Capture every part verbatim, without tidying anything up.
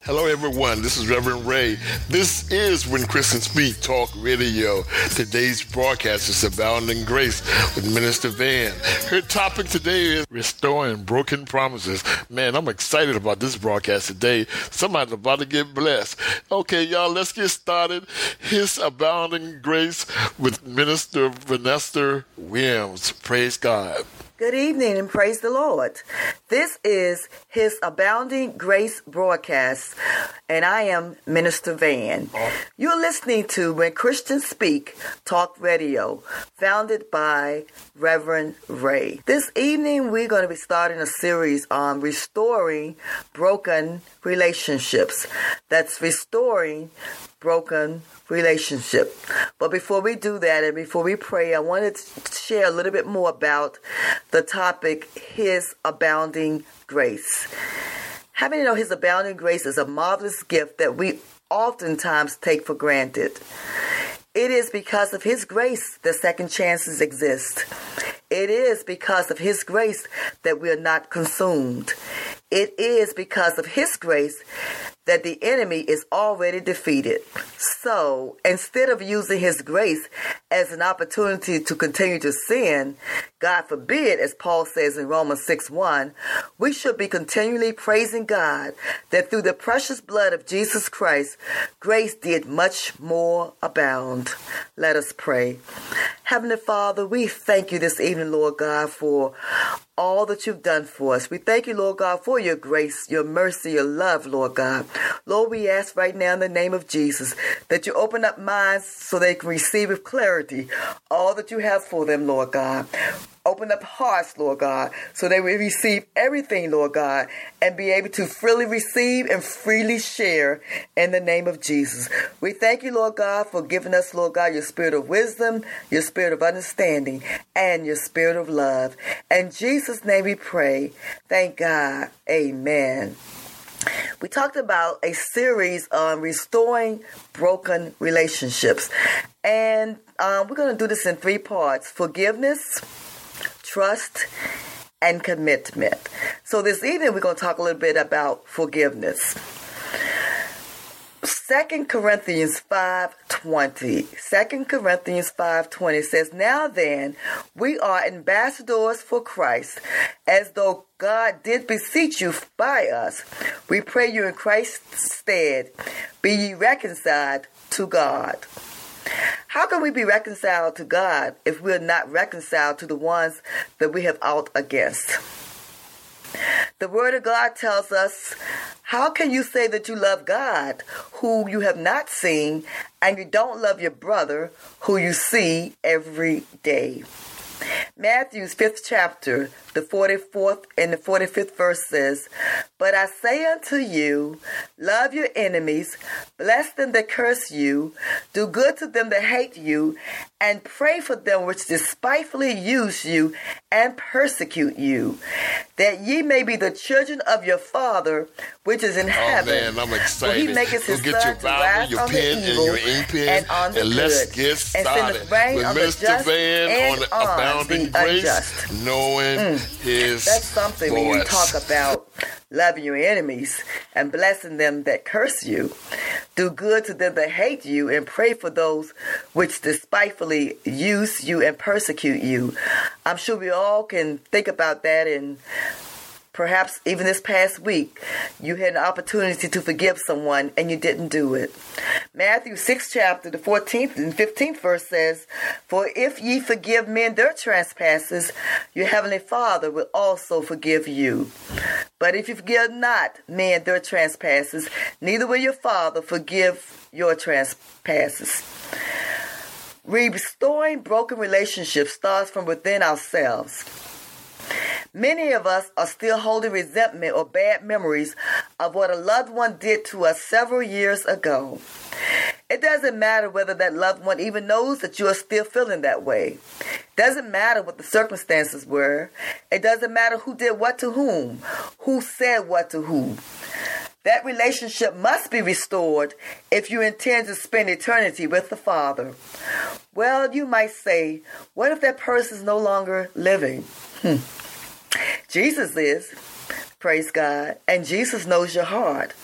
Hello, everyone. This is Reverend Ray. This is When Christians Speak Talk Radio. Today's broadcast is Abounding Grace with Minister Van. Her topic today is Restoring Broken Promises. Man, I'm excited about this broadcast today. Somebody's about to get blessed. Okay, y'all, let's get started. His Abounding Grace with Minister Vanessa Williams. Praise God. Good evening and praise the Lord. This is His Abounding Grace broadcast, and I am Minister Van. You're listening to When Christians Speak Talk Radio, founded by Reverend Ray. This evening, we're going to be starting a series on restoring broken relationships. That's restoring broken relationship. But before we do that and before we pray, I wanted to share a little bit more about the topic, His Abounding Grace. Having to know His abounding grace is a marvelous gift that we oftentimes take for granted. It is because of His grace that second chances exist. It is because of His grace that we are not consumed. It is because of His grace that the enemy is already defeated. So, instead of using His grace as an opportunity to continue to sin, God forbid, as Paul says in Romans six one, we should be continually praising God that through the precious blood of Jesus Christ, grace did much more abound. Let us pray. Heavenly Father, we thank you this evening, Lord God, for all that you've done for us. We thank you, Lord God, for your grace, your mercy, your love, Lord God. Lord, we ask right now in the name of Jesus that you open up minds so they can receive with clarity all that you have for them, Lord God. Open up hearts, Lord God, so they will receive everything, Lord God, and be able to freely receive and freely share in the name of Jesus. We thank you, Lord God, for giving us, Lord God, your spirit of wisdom, your spirit of understanding, and your spirit of love. In Jesus' name we pray. Thank God. Amen. We talked about a series on restoring broken relationships. And um, we're going to do this in three parts: forgiveness, trust, and commitment. So this evening we're going to talk a little bit about forgiveness. Second Corinthians five twenty. Second Corinthians five twenty says, "Now then, we are ambassadors for Christ, as though God did beseech you by us. We pray you in Christ's stead, be ye reconciled to God." How can we be reconciled to God if we are not reconciled to the ones that we have out against? The Word of God tells us, how can you say that you love God who you have not seen, and you don't love your brother who you see every day? Matthew's fifth chapter, the forty-fourth and the forty-fifth verse says, "But I say unto you, love your enemies, bless them that curse you, do good to them that hate you, and pray for them which despitefully use you and persecute you, that ye may be the children of your Father which is in heaven." Oh man, I'm excited. For he maketh his Go get sun your to rise Bible, your on pen, the and evil your ink pen, and on the and good, let's get and started sendeth rain with on the Minister just Van and on on Abounding the Grace, unjust. knowing Mm. His That's something voice. when you talk about loving your enemies and blessing them that curse you. Do good to them that hate you, and pray for those which despitefully use you and persecute you. I'm sure we all can think about that, and perhaps even this past week, you had an opportunity to forgive someone and you didn't do it. Matthew sixth chapter, the fourteenth and fifteenth verse says, "For if ye forgive men their trespasses, your heavenly Father will also forgive you. But if you forgive not men their trespasses, neither will your Father forgive your trespasses." Restoring broken relationships starts from within ourselves. Many of us are still holding resentment or bad memories of what a loved one did to us several years ago. It doesn't matter whether that loved one even knows that you are still feeling that way. It doesn't matter what the circumstances were. It doesn't matter who did what to whom, who said what to who. That relationship must be restored if you intend to spend eternity with the Father. Well, you might say, what if that person is no longer living? Hmm. Jesus is, praise God, and Jesus knows your heart.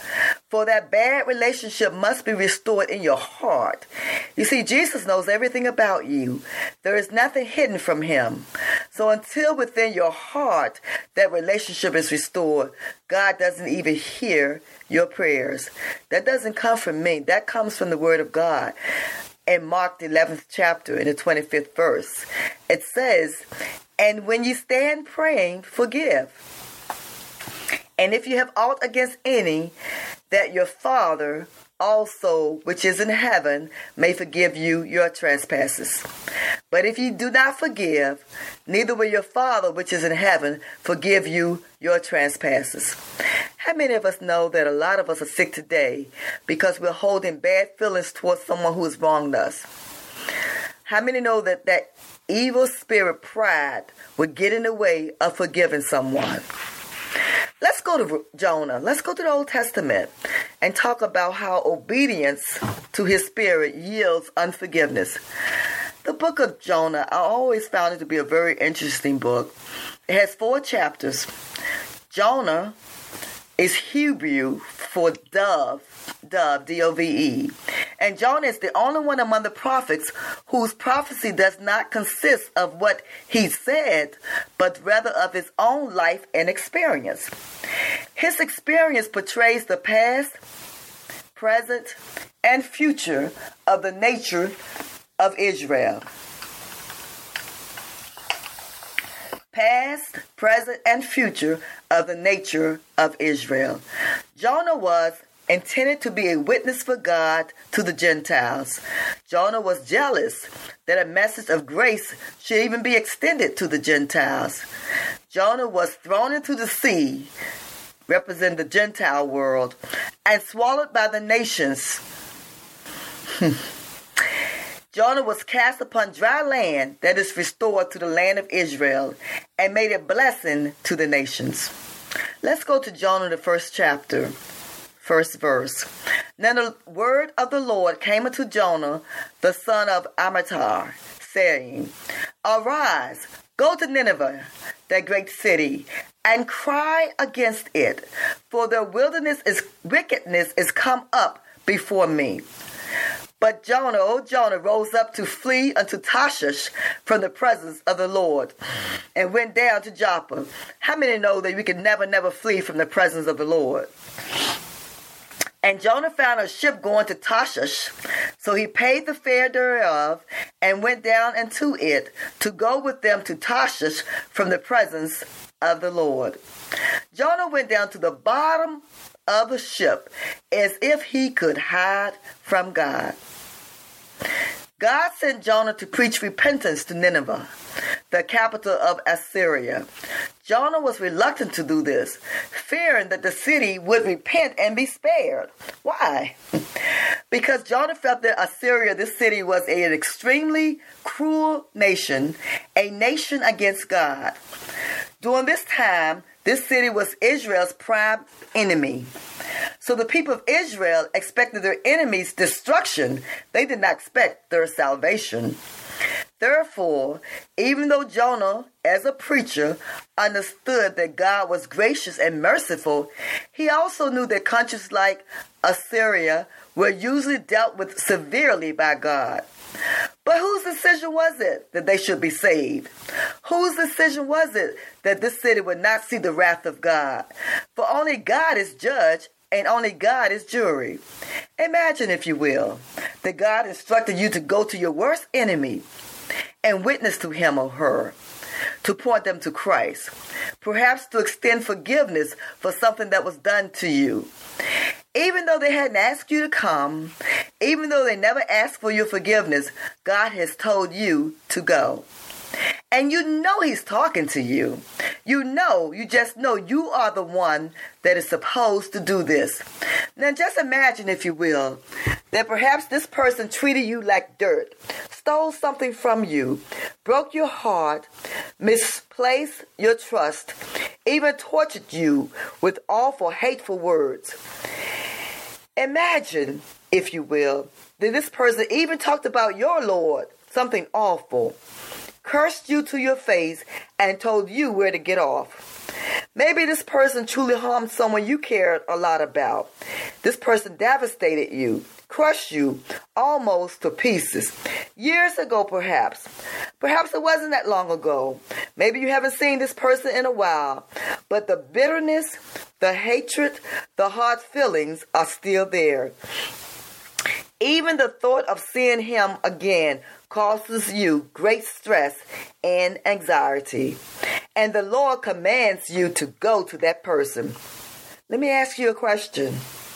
For that bad relationship must be restored in your heart. You see, Jesus knows everything about you. There is nothing hidden from him. So until within your heart that relationship is restored, God doesn't even hear your prayers. That doesn't come from me. That comes from the Word of God. In Mark the eleventh chapter, in the twenty-fifth verse, it says, "And when you stand praying, forgive. And if you have aught against any, that your Father also, which is in heaven, may forgive you your trespasses. But if you do not forgive, neither will your Father, which is in heaven, forgive you your trespasses." How many of us know that a lot of us are sick today because we're holding bad feelings towards someone who has wronged us? How many know that that evil spirit, pride, would get in the way of forgiving someone? Let's go to Jonah. Let's go to the Old Testament and talk about how obedience to his spirit yields unforgiveness. The book of Jonah, I always found it to be a very interesting book. It has four chapters. Jonah is Hebrew for dove, dove, D O V E. And Jonah is the only one among the prophets whose prophecy does not consist of what he said, but rather of his own life and experience. His experience portrays the past, present, and future of the nature of Israel. Past, present, and future of the nature of Israel. Jonah was intended to be a witness for God to the Gentiles. Jonah was jealous that a message of grace should even be extended to the Gentiles. Jonah was thrown into the sea, representing the Gentile world, and swallowed by the nations. Jonah was cast upon dry land that is restored to the land of Israel and made a blessing to the nations. Let's go to Jonah, the first chapter, first verse. Now the word of the Lord came unto Jonah, the son of Amittai, saying, "Arise, go to Nineveh, that great city, and cry against it, for their wilderness is wickedness is come up before me." But Jonah, O Jonah, rose up to flee unto Tarshish from the presence of the Lord, and went down to Joppa. How many know that we can never, never flee from the presence of the Lord? And Jonah found a ship going to Tarshish, so he paid the fare thereof, and went down into it to go with them to Tarshish from the presence of the Lord. Jonah went down to the bottom of the ship as if he could hide from God. God sent Jonah to preach repentance to Nineveh, the capital of Assyria. Jonah was reluctant to do this, fearing that the city would repent and be spared. Why? Because Jonah felt that Assyria, this city, was an extremely cruel nation, a nation against God. During this time, this city was Israel's prime enemy. So the people of Israel expected their enemies' destruction. They did not expect their salvation. Therefore, even though Jonah, as a preacher, understood that God was gracious and merciful, he also knew that countries like Assyria were usually dealt with severely by God. But whose decision was it that they should be saved? Whose decision was it that this city would not see the wrath of God? For only God is judge, and only God is jury. Imagine, if you will, that God instructed you to go to your worst enemy and witness to him or her, to point them to Christ, perhaps to extend forgiveness for something that was done to you. Even though they hadn't asked you to come, even though they never asked for your forgiveness, God has told you to go. And you know he's talking to you. You know, you just know you are the one that is supposed to do this. Now just imagine, if you will, that perhaps this person treated you like dirt, stole something from you, broke your heart, misplaced your trust, even tortured you with awful, hateful words. Imagine, if you will, that this person even talked about your Lord, something awful, cursed you to your face, and told you where to get off. Maybe this person truly harmed someone you cared a lot about. This person devastated you, crushed you almost to pieces. Years ago, perhaps. Perhaps it wasn't that long ago. Maybe you haven't seen this person in a while. But the bitterness, the hatred, the hard feelings are still there. Even the thought of seeing him again causes you great stress and anxiety. And the Lord commands you to go to that person. Let me ask you a question.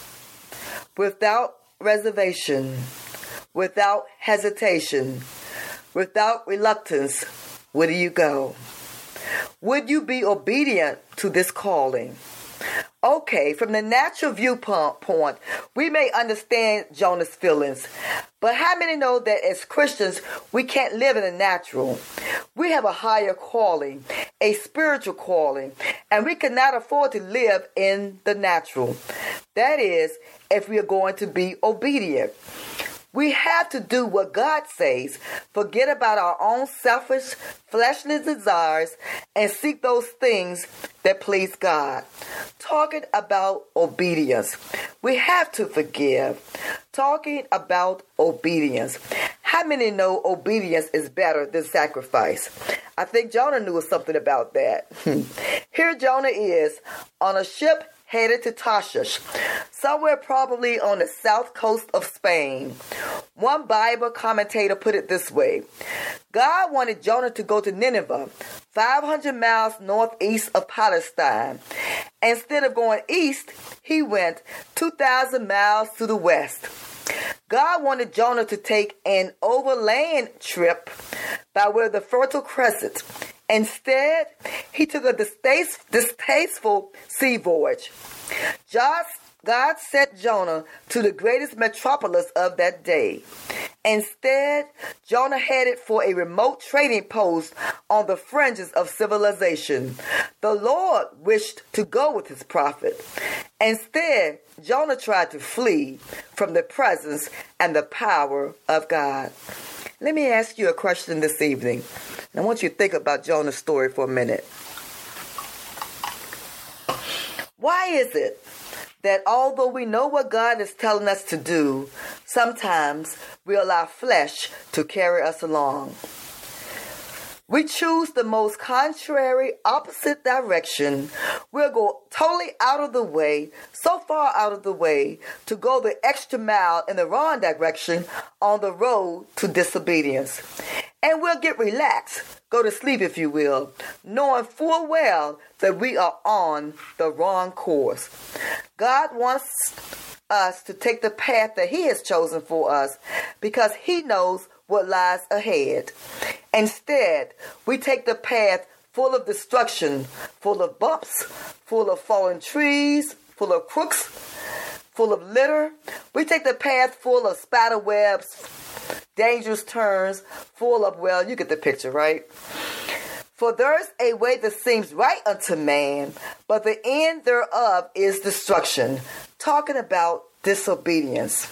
Without reservation, without hesitation, without reluctance, where do you go? Would you be obedient to this calling? Okay, from the natural viewpoint, we may understand Jonah's feelings, but how many know that as Christians, we can't live in the natural? We have a higher calling, a spiritual calling, and we cannot afford to live in the natural. That is, if we are going to be obedient. We have to do what God says, forget about our own selfish, fleshly desires, and seek those things that please God. Talking about obedience. We have to forgive. Talking about obedience. How many know obedience is better than sacrifice? I think Jonah knew something about that. Here Jonah is on a ship headed to Tarshish, somewhere probably on the south coast of Spain. One Bible commentator put it this way. God wanted Jonah to go to Nineveh, five hundred miles northeast of Palestine. Instead of going east, he went two thousand miles to the west. God wanted Jonah to take an overland trip by way of the Fertile Crescent. Instead, he took a distaste, distasteful sea voyage. God, God sent Jonah to the greatest metropolis of that day. Instead, Jonah headed for a remote trading post on the fringes of civilization. The Lord wished to go with his prophet. Instead, Jonah tried to flee from the presence and the power of God. Let me ask you a question this evening. I want you to think about Jonah's story for a minute. Why is it that although we know what God is telling us to do, sometimes we allow flesh to carry us along? We choose the most contrary, opposite direction. We'll go totally out of the way, so far out of the way, to go the extra mile in the wrong direction on the road to disobedience. And we'll get relaxed, go to sleep if you will, knowing full well that we are on the wrong course. God wants us to take the path that he has chosen for us because he knows what lies ahead. Instead, we take the path full of destruction, full of bumps, full of fallen trees, full of crooks, full of litter. We take the path full of spider webs, dangerous turns, full of, well, you get the picture, right? For there's a way that seems right unto man, but the end thereof is destruction. Talking about disobedience.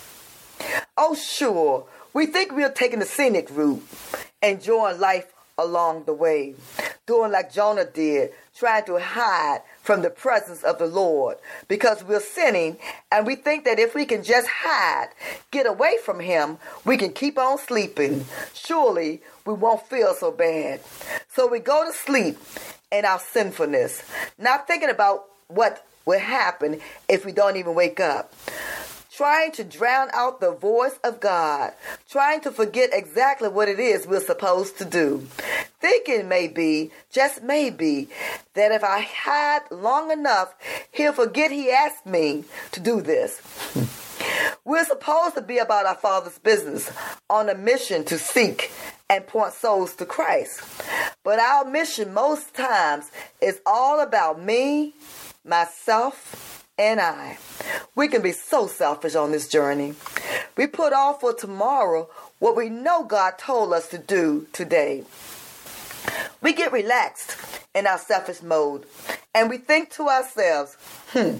Oh, sure, we think we are taking the scenic route, enjoying life along the way, doing like Jonah did, trying to hide from the presence of the Lord because we're sinning and we think that if we can just hide, get away from him, we can keep on sleeping. Surely we won't feel so bad. So we go to sleep in our sinfulness, not thinking about what will happen if we don't even wake up. Trying to drown out the voice of God, trying to forget exactly what it is we're supposed to do. Thinking maybe, just maybe, that if I hide long enough, he'll forget he asked me to do this. We're supposed to be about our Father's business, on a mission to seek and point souls to Christ. But our mission most times is all about me, myself, and I. We can be so selfish on this journey. We put off for tomorrow what we know God told us to do today. We get relaxed in our selfish mode and we think to ourselves, hmm,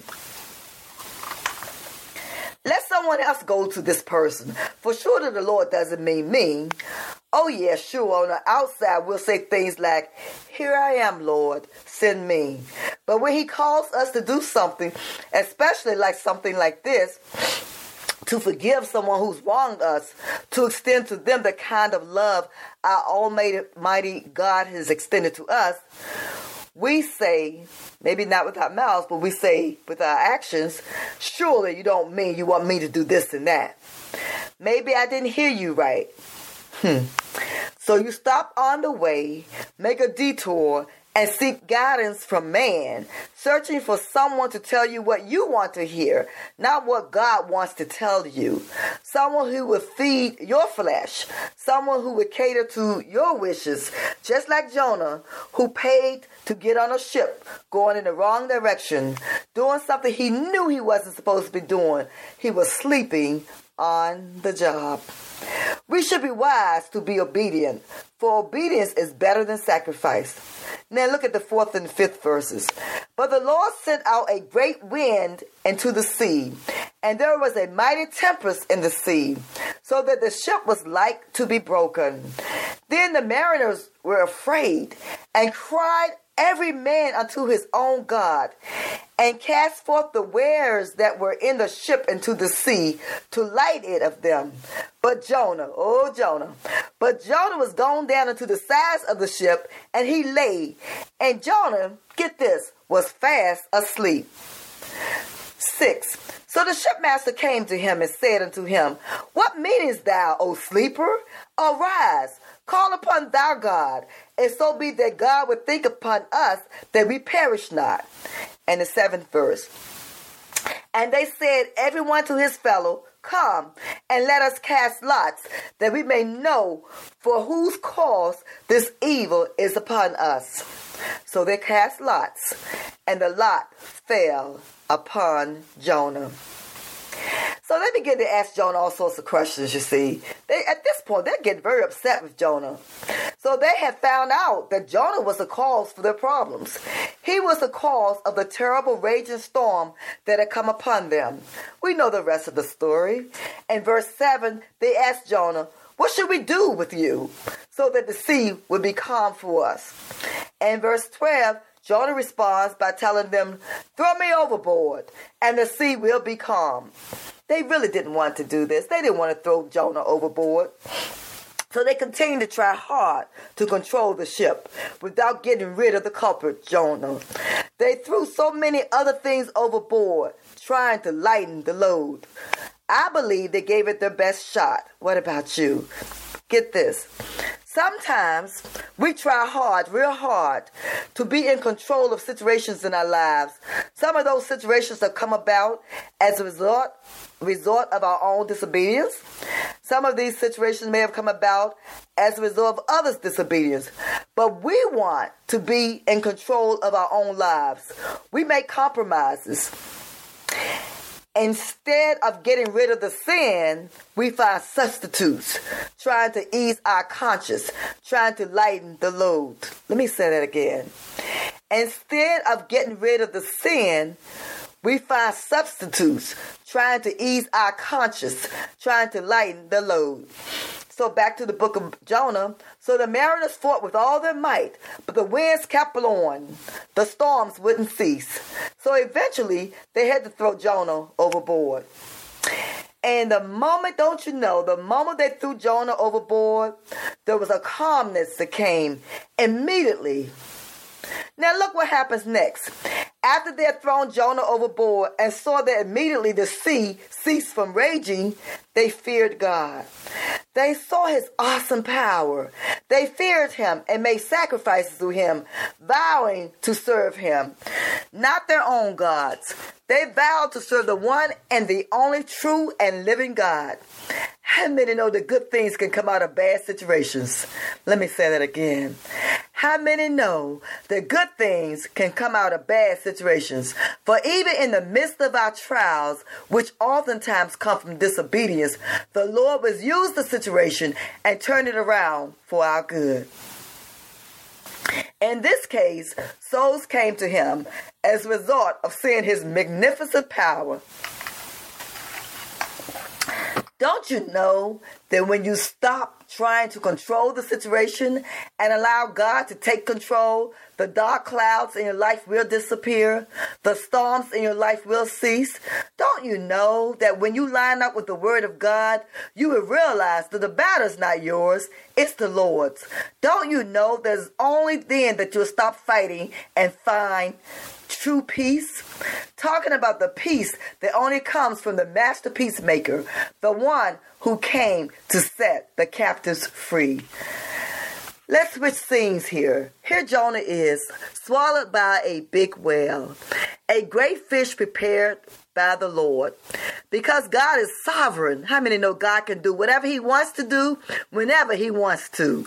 let someone else go to this person. For sure that the Lord doesn't mean me. Oh yeah, sure, on the outside we'll say things like, here I am, Lord, send me. But when he calls us to do something, especially like something like this, to forgive someone who's wronged us, to extend to them the kind of love our almighty God has extended to us, we say, maybe not with our mouths, but we say with our actions, surely you don't mean you want me to do this and that. Maybe I didn't hear you right. Hmm. So you stop on the way, make a detour, and seek guidance from man, searching for someone to tell you what you want to hear, not what God wants to tell you. Someone who would feed your flesh, someone who would cater to your wishes, just like Jonah, who paid to get on a ship going in the wrong direction, doing something he knew he wasn't supposed to be doing. He was sleeping on the job. We should be wise to be obedient, for obedience is better than sacrifice. Now look at the fourth and fifth verses. But the Lord sent out a great wind into the sea, and there was a mighty tempest in the sea, so that the ship was like to be broken. Then the mariners were afraid, and cried every man unto his own God, and cast forth the wares that were in the ship into the sea, to light it of them. But Jonah, oh Jonah, but Jonah was gone down into the sides of the ship, and he lay, and Jonah, get this, was fast asleep. Six. So the shipmaster came to him and said unto him, What meanest thou, O sleeper? Arise, call upon thy God, and so be that God would think upon us that we perish not. And the seventh verse. And they said, every one to his fellow, Come, and let us cast lots, that we may know for whose cause this evil is upon us. So they cast lots, and the lot fell upon Jonah. So they begin to ask Jonah all sorts of questions, you see. They, at this point, they're getting very upset with Jonah. So they had found out that Jonah was the cause for their problems. He was the cause of the terrible raging storm that had come upon them. We know the rest of the story. In verse seven, they asked Jonah, What should we do with you so that the sea would be calm for us? And verse twelve, Jonah responds by telling them, Throw me overboard, and the sea will be calm. They really didn't want to do this. They didn't want to throw Jonah overboard. So they continued to try hard to control the ship without getting rid of the culprit, Jonah. They threw so many other things overboard, trying to lighten the load. I believe they gave it their best shot. What about you? Get this. Sometimes we try hard, real hard, to be in control of situations in our lives. Some of those situations have come about as a result, result of our own disobedience. Some of these situations may have come about as a result of others' disobedience. But we want to be in control of our own lives. We make compromises. Instead of getting rid of the sin, we find substitutes, trying to ease our conscience, trying to lighten the load. Let me say that again. Instead of getting rid of the sin, we find substitutes, trying to ease our conscience, trying to lighten the load. So back to the book of Jonah. So the mariners fought with all their might, but the winds kept blowing. The storms wouldn't cease. So eventually, they had to throw Jonah overboard. And the moment, don't you know, the moment they threw Jonah overboard, there was a calmness that came immediately. Now look what happens next. After they had thrown Jonah overboard and saw that immediately the sea ceased from raging, they feared God. They saw his awesome power. They feared him and made sacrifices to him, vowing to serve him. Not their own gods. They vowed to serve the one and the only true and living God. How many know that good things can come out of bad situations? Let me say that again. How many know that good things can come out of bad situations? For even in the midst of our trials, which oftentimes come from disobedience, the Lord will use the situation and turn it around for our good. In this case, souls came to him as a result of seeing his magnificent power. Don't you know that when you stop trying to control the situation and allow God to take control, the dark clouds in your life will disappear. The storms in your life will cease. Don't you know that when you line up with the Word of God, you will realize that the battle is not yours, it's the Lord's. Don't you know that it's only then that you'll stop fighting and find true peace? Talking about the peace that only comes from the master peacemaker, the one who came to set the captives free. Let's switch scenes here. Here Jonah is, swallowed by a big whale, a great fish prepared by the Lord. Because God is sovereign, how many know God can do whatever he wants to do, whenever he wants to?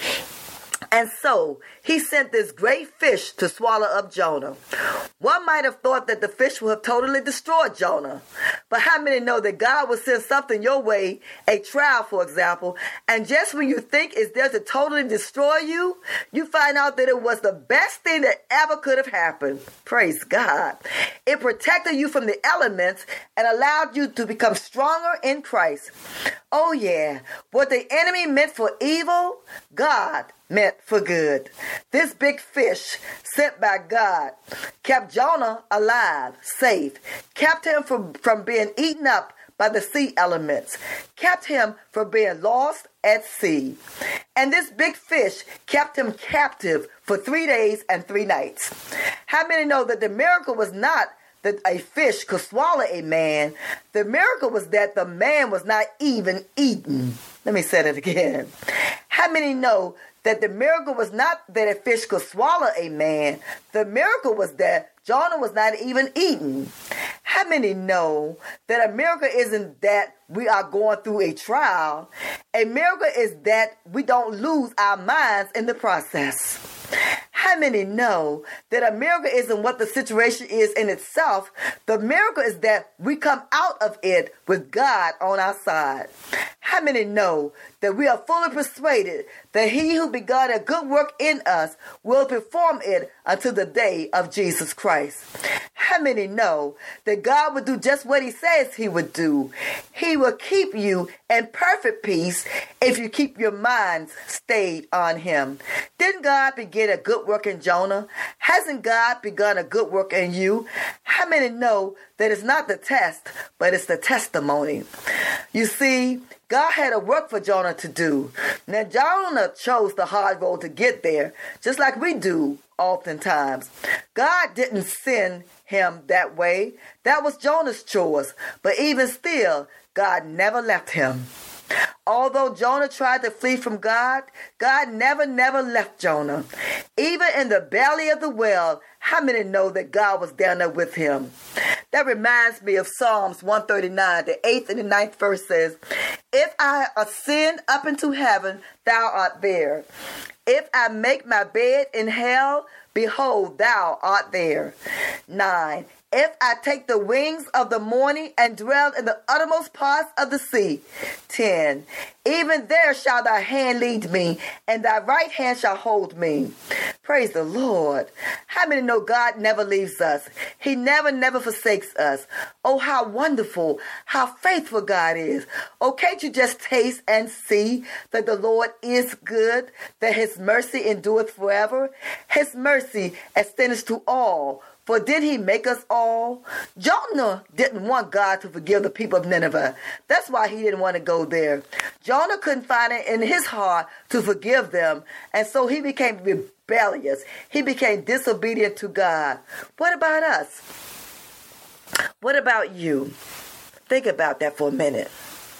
And so he sent this great fish to swallow up Jonah. One might have thought that the fish would have totally destroyed Jonah. But how many know that God will send something your way, a trial, for example, and just when you think it's there to totally destroy you, you find out that it was the best thing that ever could have happened. Praise God. It protected you from the elements and allowed you to become stronger in Christ. Oh yeah, what the enemy meant for evil, God meant for good. This big fish sent by God kept Jonah alive, safe, kept him from, from being eaten up by the sea elements, kept him from being lost at sea. And this big fish kept him captive for three days and three nights. How many know that the miracle was not that a fish could swallow a man? The miracle was that the man was not even eaten. Let me say that again. How many know that the miracle was not that a fish could swallow a man? The miracle was that Jonah was not even eaten. How many know that a miracle isn't that we are going through a trial? A miracle is that we don't lose our minds in the process. How many know that a miracle isn't what the situation is in itself? The miracle is that we come out of it with God on our side. How many know that we are fully persuaded that he who begun a good work in us will perform it until the day of Jesus Christ? How many know that God will do just what he says he would do? He will keep you in perfect peace if you keep your minds stayed on him. Didn't God begin a good work in Jonah? Hasn't God begun a good work in you? How many know that it's not the test, but it's the testimony? You see, God had a work for Jonah to do. Now, Jonah chose the hard road to get there, just like we do oftentimes. God didn't send him that way. That was Jonah's choice. But even still, God never left him. Although Jonah tried to flee from God, God never, never left Jonah. Even in the belly of the whale, how many know that God was down there with him? That reminds me of Psalms one thirty-nine. The eighth and the ninth verse says, "If I ascend up into heaven, thou art there. If I make my bed in hell, behold, thou art there." Nine. "If I take the wings of the morning and dwell in the uttermost parts of the sea." Ten. "Even there shall thy hand lead me, and thy right hand shall hold me." Praise the Lord. How many know God never leaves us? He never, never forsakes us. Oh, how wonderful, how faithful God is. Oh, can't you just taste and see that the Lord is good, that his mercy endureth forever? His mercy extends to all. For did he make us all? Jonah didn't want God to forgive the people of Nineveh. That's why he didn't want to go there. Jonah couldn't find it in his heart to forgive them. And so he became rebellious. He became disobedient to God. What about us? What about you? Think about that for a minute.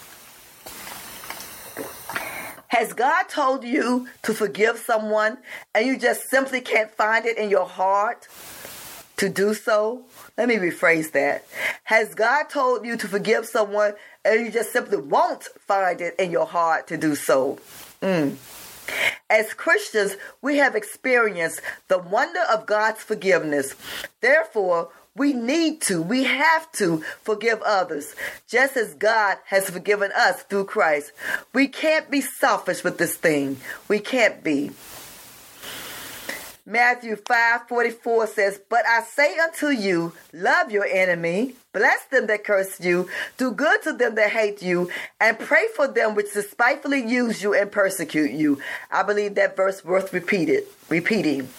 Has God told you to forgive someone and you just simply can't find it in your heart to do so? Let me rephrase that. Has God told you to forgive someone and you just simply won't find it in your heart to do so? Mm. As Christians, we have experienced the wonder of God's forgiveness. Therefore, we need to, we have to forgive others, just as God has forgiven us through Christ. We can't be selfish with this thing. We can't be. Matthew five forty-four says, "But I say unto you, love your enemy, bless them that curse you, do good to them that hate you, and pray for them which despitefully use you and persecute you." I believe that verse worth repeated, repeating.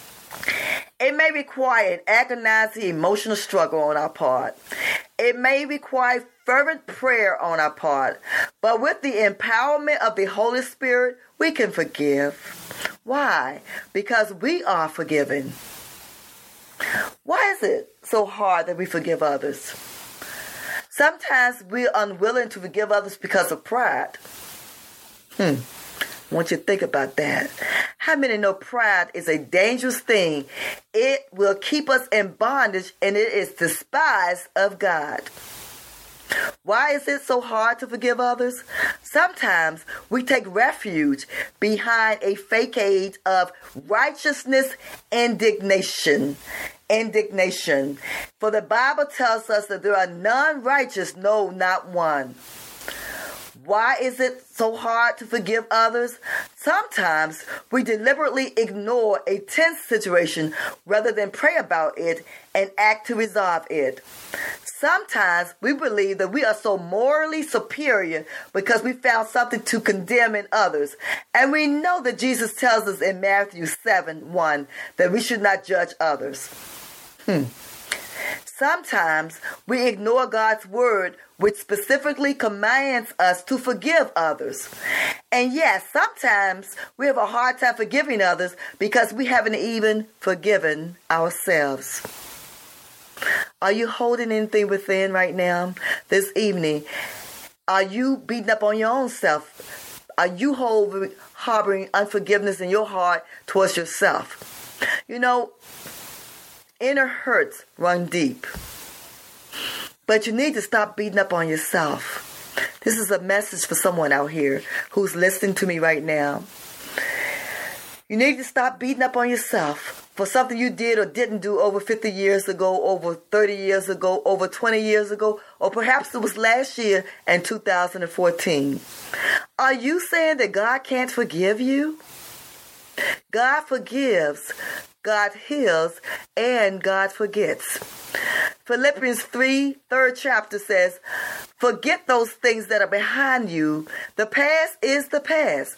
It may require an agonizing emotional struggle on our part. It may require fervent prayer on our part. But with the empowerment of the Holy Spirit, we can forgive. Why? Because we are forgiven. Why is it so hard that we forgive others? Sometimes we're unwilling to forgive others because of pride. Hmm. I want you to think about that. How many know pride is a dangerous thing? It will keep us in bondage, and it is despised of God. Why is it so hard to forgive others? Sometimes we take refuge behind a facade of righteousness indignation. Indignation. For the Bible tells us that there are none righteous, no, not one. Why is it so hard to forgive others? Sometimes we deliberately ignore a tense situation rather than pray about it and act to resolve it. Sometimes we believe that we are so morally superior because we found something to condemn in others. And we know that Jesus tells us in Matthew seven one that we should not judge others. Hmm. Sometimes we ignore God's word, which specifically commands us to forgive others. And yes, sometimes we have a hard time forgiving others because we haven't even forgiven ourselves. Are you holding anything within right now? This evening, are you beating up on your own self? Are you hold, harboring unforgiveness in your heart towards yourself? You know, inner hurts run deep. But you need to stop beating up on yourself. This is a message for someone out here who's listening to me right now. You need to stop beating up on yourself for something you did or didn't do over fifty years ago, over thirty years ago, over twenty years ago, or perhaps it was last year in two thousand fourteen. Are you saying that God can't forgive you? God forgives, God heals, and God forgets. Philippians three, third chapter says, "Forget those things that are behind you. The past is the past."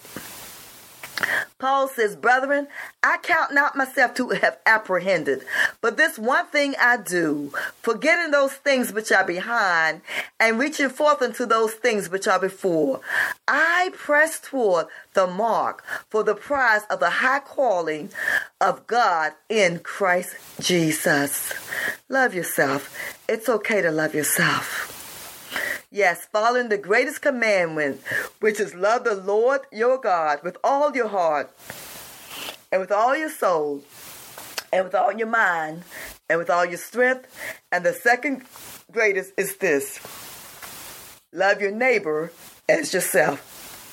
Paul says, "Brethren, I count not myself to have apprehended, but this one thing I do, forgetting those things which are behind, and reaching forth unto those things which are before. I press toward the mark for the prize of the high calling of God in Christ Jesus." Love yourself. It's okay to love yourself. Yes, following the greatest commandment, which is love the Lord your God with all your heart, and with all your soul, and with all your mind, and with all your strength. And the second greatest is this: love your neighbor as yourself.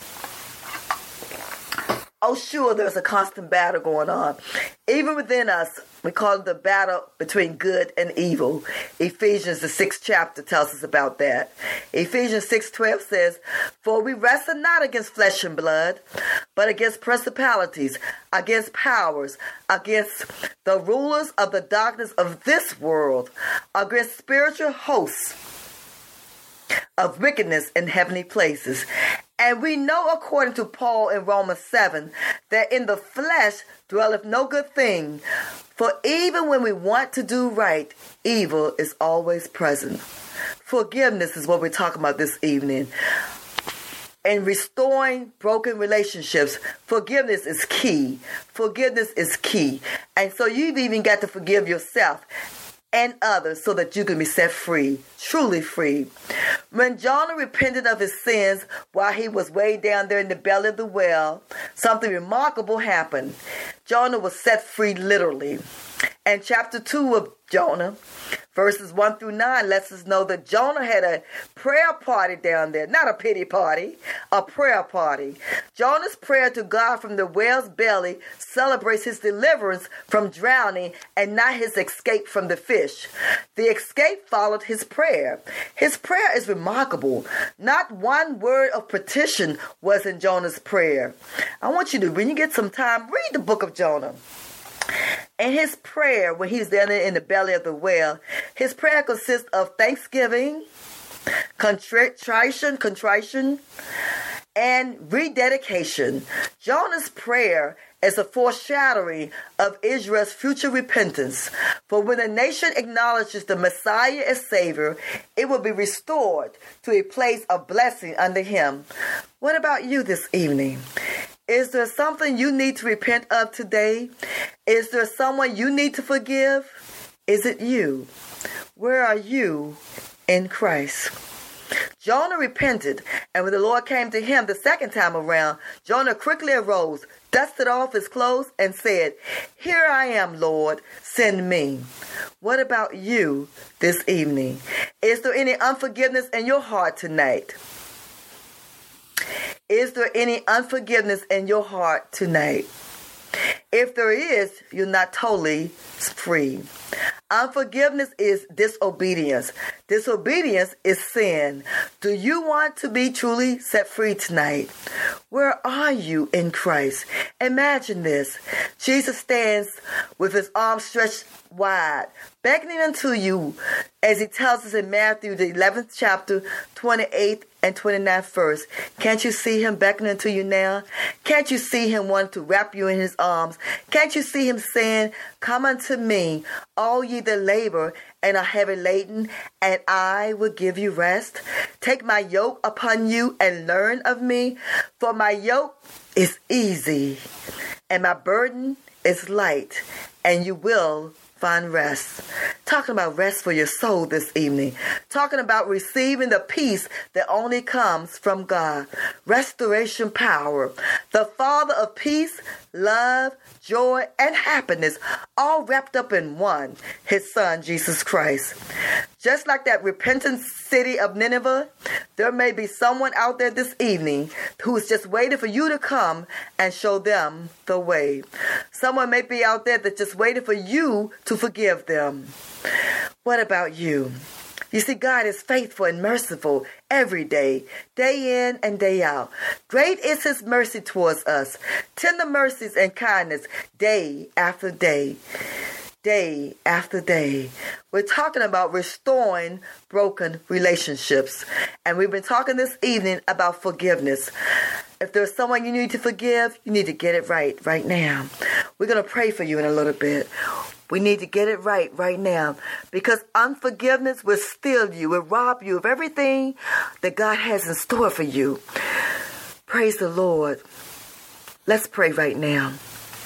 Oh, sure, there's a constant battle going on. Even within us, we call it the battle between good and evil. Ephesians, the sixth chapter, tells us about that. Ephesians six twelve says, "For we wrestle not against flesh and blood, but against principalities, against powers, against the rulers of the darkness of this world, against spiritual hosts of wickedness in heavenly places." And we know, according to Paul in Romans seven, that in the flesh dwelleth no good thing. For even when we want to do right, evil is always present. Forgiveness is what we're talking about this evening. In restoring broken relationships, forgiveness is key. Forgiveness is key. And so you've even got to forgive yourself and others so that you can be set free, truly free. When Jonah repented of his sins while he was way down there in the belly of the whale, something remarkable happened. Jonah was set free literally. And chapter two of Jonah, verses one through nine, lets us know that Jonah had a prayer party down there. Not a pity party, a prayer party. Jonah's prayer to God from the whale's belly celebrates his deliverance from drowning and not his escape from the fish. The escape followed his prayer. His prayer is remarkable. Not one word of petition was in Jonah's prayer. I want you to, when you get some time, read the book of Jonah. And his prayer, when he's down in the belly of the whale, his prayer consists of thanksgiving, contrition, contrition, and rededication. Jonah's prayer is a foreshadowing of Israel's future repentance. For when a nation acknowledges the Messiah as Savior, it will be restored to a place of blessing under him. What about you this evening? Is there something you need to repent of today? Is there someone you need to forgive? Is it you? Where are you in Christ? Jonah repented, and when the Lord came to him the second time around, Jonah quickly arose, dusted off his clothes, and said, "Here I am, Lord, send me." What about you this evening? Is there any unforgiveness in your heart tonight? Is there any unforgiveness in your heart tonight? If there is, you're not totally free. Unforgiveness is disobedience. Disobedience is sin. Do you want to be truly set free tonight? Where are you in Christ? Imagine this. Jesus stands with his arms stretched wide, beckoning unto you, as he tells us in Matthew, the eleventh chapter, twenty-eighth and twenty-ninth verse. Can't you see him beckoning to you now? Can't you see him wanting to wrap you in his arms? Can't you see him saying, "Come unto me, all ye that labor and are heavy laden, and I will give you rest? Take my yoke upon you and learn of me, for my yoke is easy and my burden is light, and you will find rest." Talking about rest for your soul this evening. Talking about receiving the peace that only comes from God. Restoration power. The Father of peace, love, joy, and happiness, all wrapped up in one, his Son, Jesus Christ. Just like that repentant city of Nineveh, there may be someone out there this evening who is just waiting for you to come and show them the way. Someone may be out there that's just waiting for you to forgive them. What about you? You see, God is faithful and merciful every day, day in and day out. Great is his mercy towards us. Tender mercies and kindness day after day. Day after day. We're talking about restoring broken relationships. And we've been talking this evening about forgiveness. If there's someone you need to forgive, you need to get it right right now. We're going to pray for you in a little bit. We need to get it right right now, because unforgiveness will steal you, will rob you of everything that God has in store for you. Praise the Lord. Let's pray right now.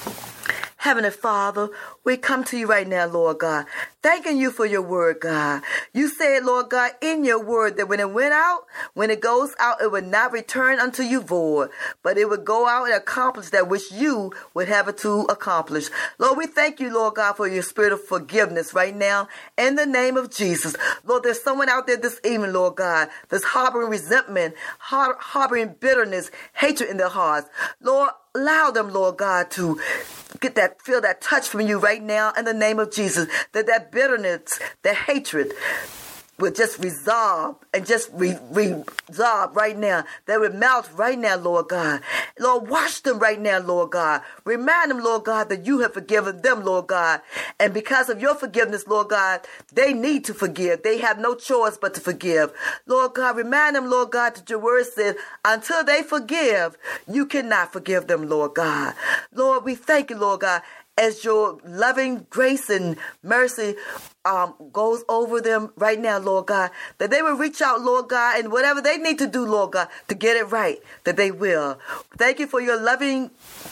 Heavenly Father, we come to you right now, Lord God, thanking you for your word, God. You said, Lord God, in your word that when it went out, when it goes out, it would not return unto you void, but it would go out and accomplish that which you would have it to accomplish. Lord, we thank you, Lord God, for your spirit of forgiveness right now in the name of Jesus. Lord, there's someone out there this evening, Lord God, that's harboring resentment, har- harboring bitterness, hatred in their hearts. Lord, allow them, Lord God, to get that, feel that touch from you right now in the name of Jesus, that that bitterness, that hatred will just resolve and just re- resolve right now. That would melt right now, Lord God. Lord, wash them right now, Lord God. Remind them, Lord God, that you have forgiven them, Lord God. And because of your forgiveness, Lord God, they need to forgive. They have no choice but to forgive. Lord God, remind them, Lord God, that your word said, until they forgive, you cannot forgive them, Lord God. Lord, we thank you, Lord God, as your loving grace and mercy um, goes over them right now, Lord God, that they will reach out, Lord God, and whatever they need to do, Lord God, to get it right, that they will. Thank you for your loving,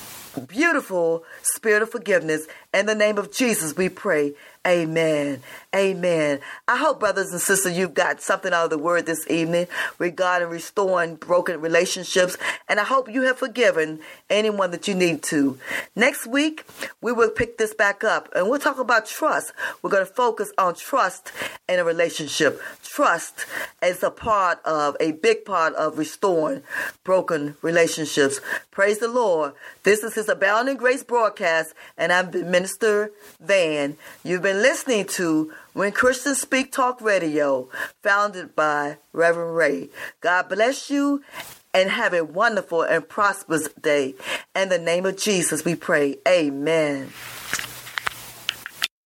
beautiful spirit of forgiveness. In the name of Jesus, we pray. Amen. Amen. I hope, brothers and sisters, you've got something out of the word this evening regarding restoring broken relationships. And I hope you have forgiven anyone that you need to. Next week, we will pick this back up and we'll talk about trust. We're going to focus on trust in a relationship. Trust is a part of, a big part of restoring broken relationships. Praise the Lord. This is his Abounding Grace broadcast, and I'm Minister Van. You've been listening to When Christians Speak Talk Radio, founded by Reverend Ray. God bless you and have a wonderful and prosperous day. In the name of Jesus, we pray. Amen.